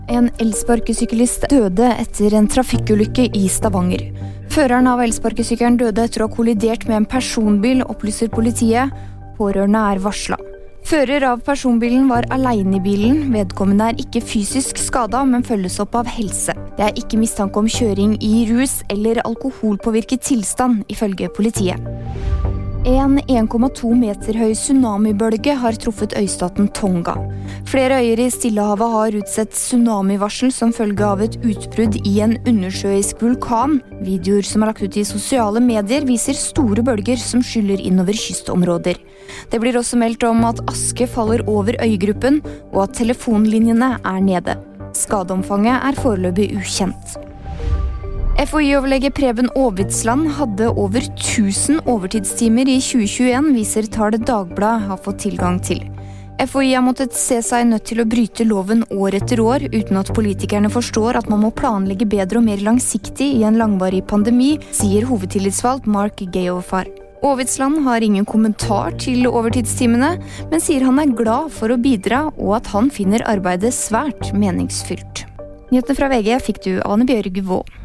En elsparkesyklist døde etter en trafikkulykke i Stavanger. Føreren av elsparkesykkelen døde etter å ha kollidert med en personbil, opplyser politiet. Pårørende er varslet. Fører av personbilen var alene i bilen. Vedkommende er ikke fysisk skadet, men følges opp av helse. Det er ikke mistanke om kjøring i rus eller alkoholpåvirket tilstand, ifølge politiet. En 1,2 meter høy tsunamibølge har truffet øystaten Tonga. Flere øyer i Stillehavet har utsett tsunamivarsel som følge av et utbrudd i en undersjøisk vulkan. Videoer som er lagt ut i sosiale medier viser store bølger som skyller innover kystområder. Det blir også meldt om at aske faller over øygruppen, og at telefonlinjene er nede. Skadeomfanget er foreløpig ukjent. FHI-overlege Preben Aavitsland hadde over 1000 overtidstimer i 2021, viser tall Dagbladet har fått tilgang til. FHI har måttet se seg nødt til å bryte loven år etter år, uten at politikerne forstår at man må planlegge bedre og mer langsiktig i en langvarig pandemi, sier hovedtillitsvalgt Mark Geoffar. Aavitsland har ingen kommentar til overtidstimene, men sier han er glad for å bidra, og at han finner arbeidet svært meningsfylt. Nyhetene fra VG fikk du Ane Bjørg Vå.